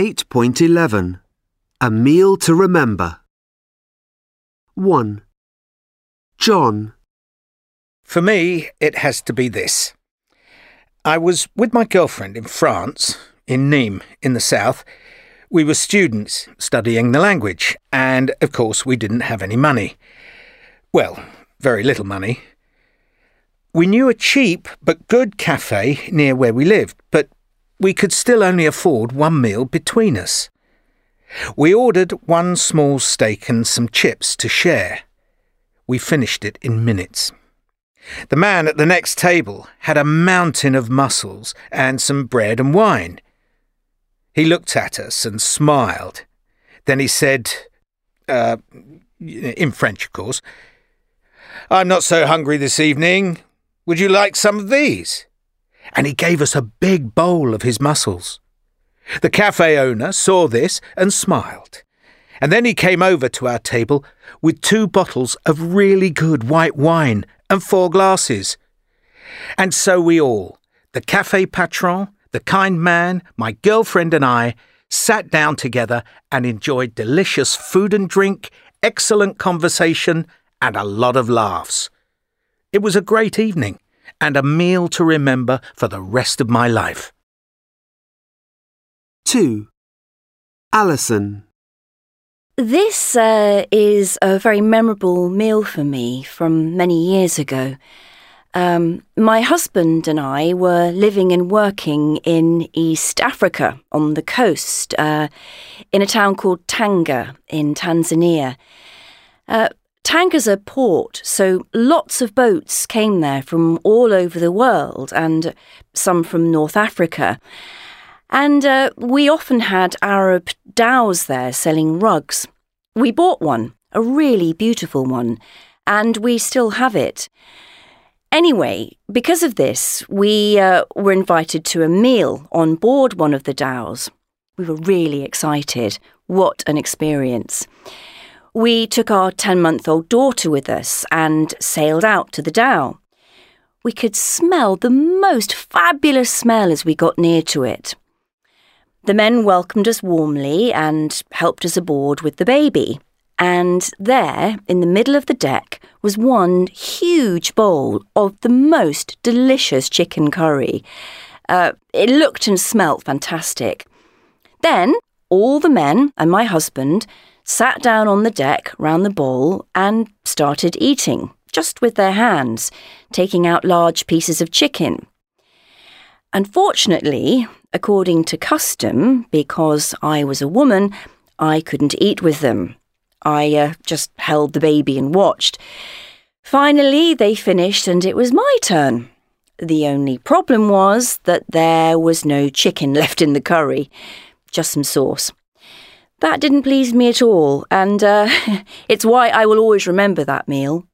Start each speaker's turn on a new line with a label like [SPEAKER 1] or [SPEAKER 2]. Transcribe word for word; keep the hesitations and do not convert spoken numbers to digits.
[SPEAKER 1] eight point eleven. A meal to remember. one. John.
[SPEAKER 2] For me, it has to be this. I was with my girlfriend in France, in Nîmes, in the south. We were students studying the language, and of course we didn't have any money. Well, very little money. We knew a cheap but good cafe near where we lived, but we could still only afford one meal between us. We ordered one small steak and some chips to share. We finished it in minutes. The man at the next table had a mountain of mussels and some bread and wine. He looked at us and smiled. Then he said, uh, in French, of course, "I'm not so hungry this evening. Would you like some of these?" And he gave us a big bowl of his mussels. The cafe owner saw this and smiled. And then he came over to our table with two bottles of really good white wine and four glasses. And so we all, the cafe patron, the kind man, my girlfriend and I, sat down together and enjoyed delicious food and drink, excellent conversation, and a lot of laughs. It was a great evening and a meal to remember for the rest of my life.
[SPEAKER 1] two. Alison.
[SPEAKER 3] This uh, is a very memorable meal for me from many years ago. Um, my husband and I were living and working in East Africa on the coast, uh, in a town called Tanga in Tanzania. Uh, Tanga's a port, so lots of boats came there from all over the world and some from North Africa. And uh, we often had Arab dhows there selling rugs. We bought one, a really beautiful one, and we still have it. Anyway, because of this, we uh, were invited to a meal on board one of the dhows. We were really excited. What an experience. We took our ten-month-old daughter with us and sailed out to the dhow. We could smell the most fabulous smell as we got near to it. The men welcomed us warmly and helped us aboard with the baby. And there, in the middle of the deck, was one huge bowl of the most delicious chicken curry. Uh, it looked and smelt fantastic. Then, all the men and my husband sat down on the deck round the bowl and started eating, just with their hands, taking out large pieces of chicken. Unfortunately, according to custom, because I was a woman, I couldn't eat with them. I uh, just held the baby and watched. Finally, they finished and it was my turn. The only problem was that there was no chicken left in the curry, just some sauce. That didn't please me at all, and uh, it's why I will always remember that meal.